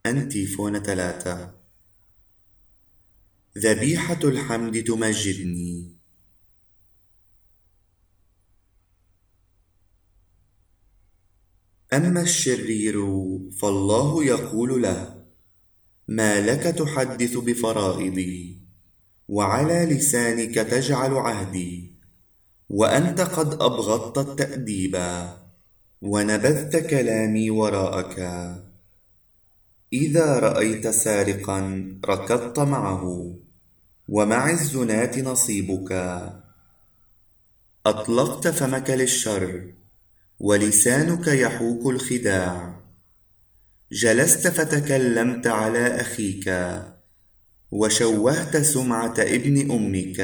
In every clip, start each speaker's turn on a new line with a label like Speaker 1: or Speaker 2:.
Speaker 1: أنتيفون 3. ذبيحة الحمد تمجدني. أما الشرير فالله يقول له: ما لك تحدث بفرائضي، وعلى لسانك تجعل عهدي، وأنت قد أبغضت التأديبا، ونبذت كلامي وراءك. إذا رأيت سارقا ركضت معه، ومع الزناة نصيبك. أطلقت فمك للشر، ولسانك يحوك الخداع. جلست فتكلمت على أخيك، وشوهت سمعة ابن أمك.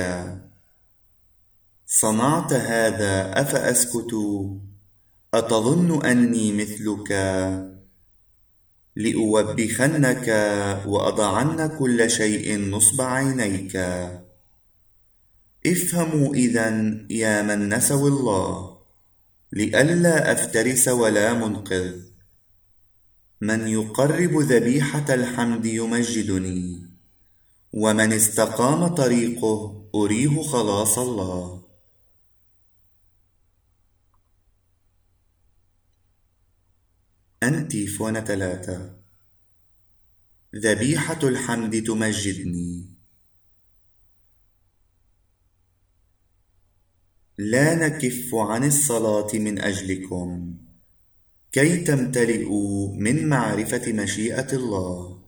Speaker 1: صنعت هذا أفأسكت؟ أتظن أني مثلك؟ لأوبخنك وأضعن كل شيء نصب عينيك. افهموا إذن يا من نسوا الله، لئلا أفترس ولا منقذ. من يقرب ذبيحة الحمد يمجدني، ومن استقام طريقه أريه خلاص الله. أنتيفون 3. ذبيحة الحمد تمجدني. لا نكف عن الصلاة من أجلكم، كي تمتلئوا من معرفة مشيئة الله.